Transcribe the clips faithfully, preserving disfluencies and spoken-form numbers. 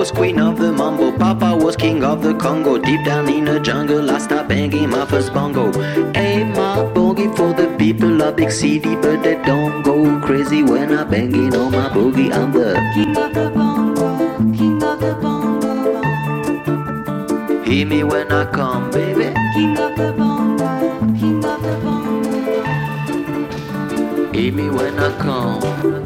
was queen of the mambo, Papa was king of the Congo. Deep down in the jungle, I start banging my first bongo. Hey, my boogie for the people of big city, but they don't go crazy when I banging on my boogie. I'm the king of the bongo, king of the bongo. Hear me when I come, baby. King of the bongo, king of the bongo. Hear me when I come.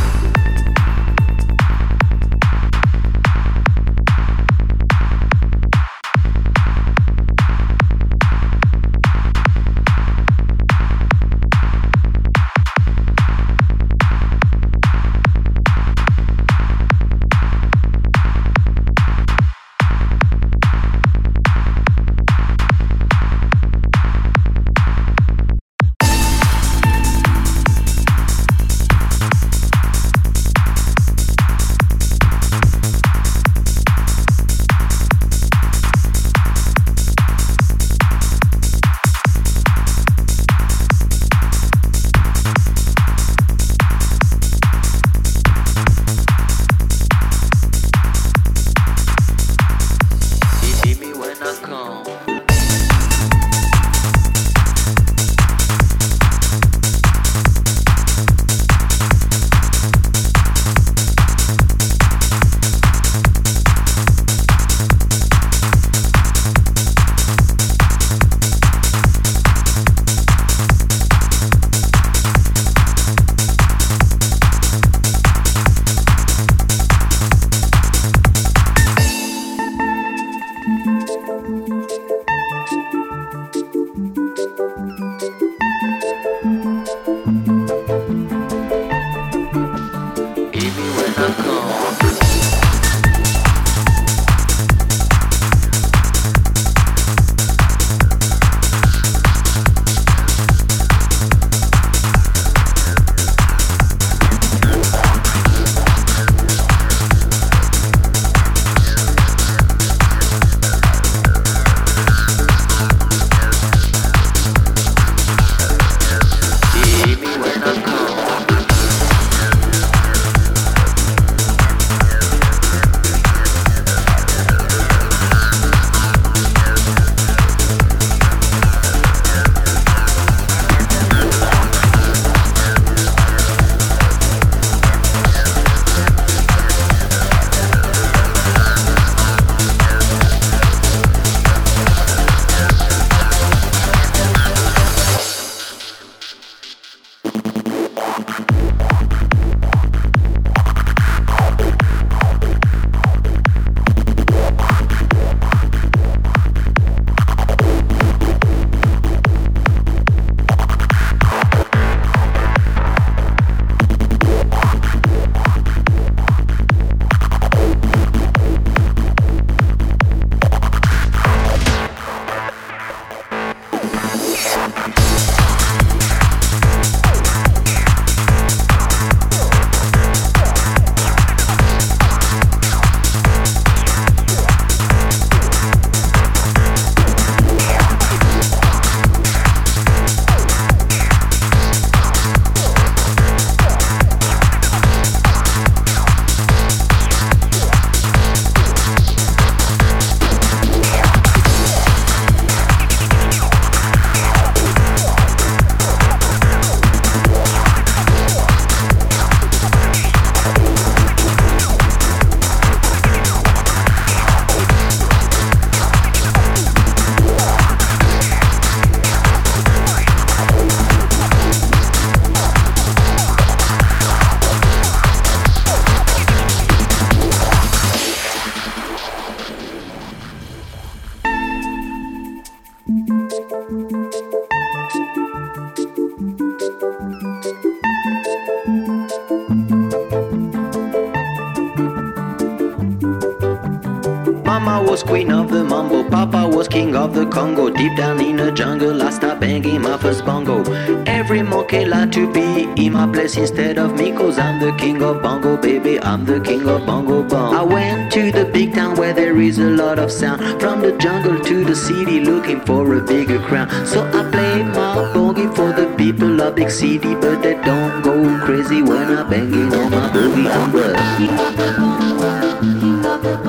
Mama was queen of the mambo, Papa was king of the Congo. Deep down in the jungle, I start banging my first bongo. Every monkey like to be in my place instead of me, cause I'm the king of bongo, baby, I'm the king of bongo bong. I went to the big town where there is a lot of sound, from the jungle to the city looking for a bigger crown. So I play my boogie for the people of big city, but they don't go crazy when I'm banging on my boogie. I'm the king of the bongo, king of the bongo.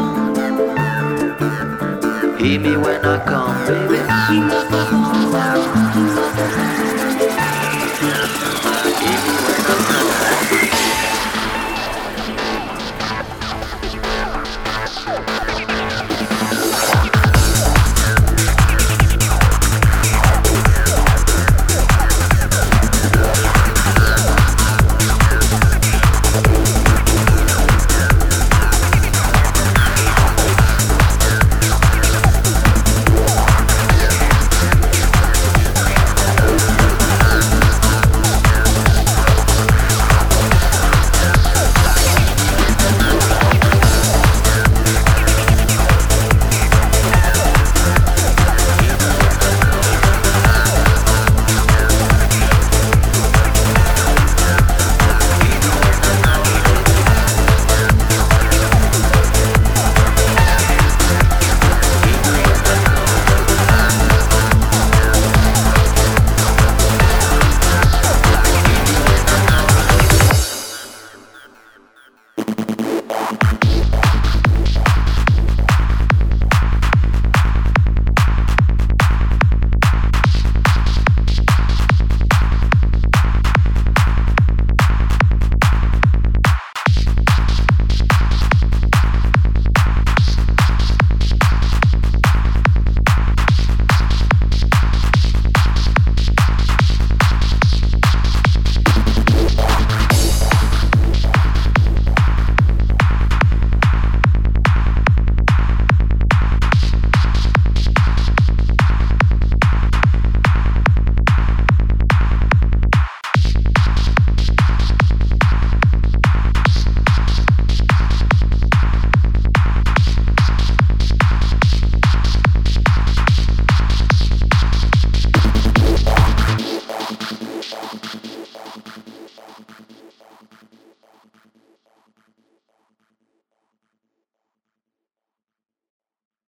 Hear me when I come, baby.